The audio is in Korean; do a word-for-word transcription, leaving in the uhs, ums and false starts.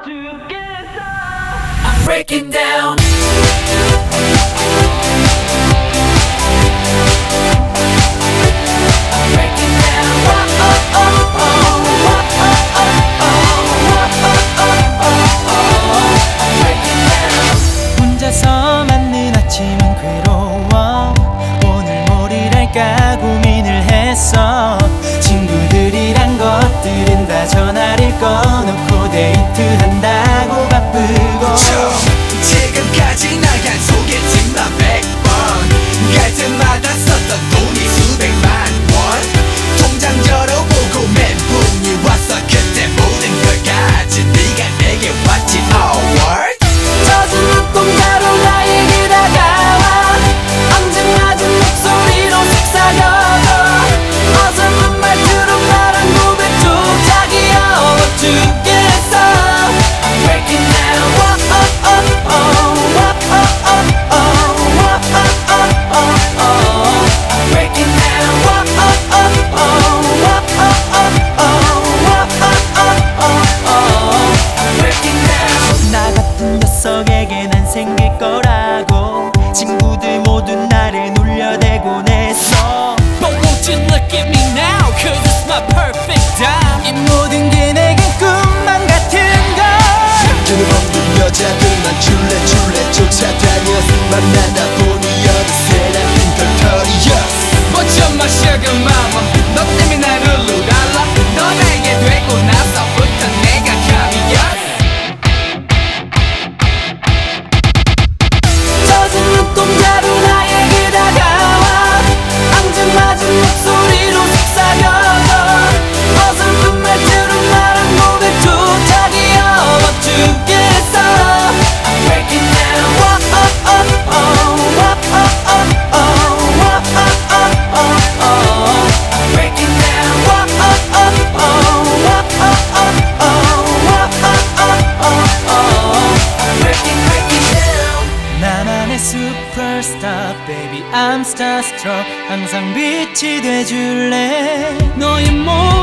I'm breaking down. 혼자서 맞는 아침은 괴로워. 오늘 뭘 일할까 고민을 했어. 친구들이란 것들은 다 전화를 꺼놓고 데이트한다고 바쁘고. 지금까지 날 한 소개팅만 백 번 갈 때마다 썼던 돈이 수백만 원. 통장 열어보고 멘붕이 왔어. 그때 모든 걸 가진 네가 내게 왔지. Oh word. 젖은 눈동자로 나에게 다가와 앙증맞은 목소리로 속삭여줘. 어설픈 말투로 말한 고백조차 귀여워 죽겠어. I'm breaking down. I'm breaking down. I'm breaking down. 나 같은 녀석에게 난 생길 거라고 친구들 모두 나를 놀려대곤 했어. But won't you look at me now, cause it's my perfect time. 이 모든 게 내겐 꿈만 같은 걸. 눈을 없는 여자들만 줄래 줄래 쫓아다녔어. 만나다 보니 어느새 난 핑클털이었어. But you're my sugar mama, 너 때문에 나를 울랄라. 너 내게 되고 나서부터 내가 감이었어. 젖은 눈동자로 나에게 다가와 앙증맞은 목소리로 속삭여줘. 어설픈 말투로 말한 고백조차 귀여워 죽겠어. I'm breaking down. I'm breaking down. I'm breaking, breaking down. 나만의 superstar baby I'm starstruck. 항상 빛이 돼줄래. 너의 모습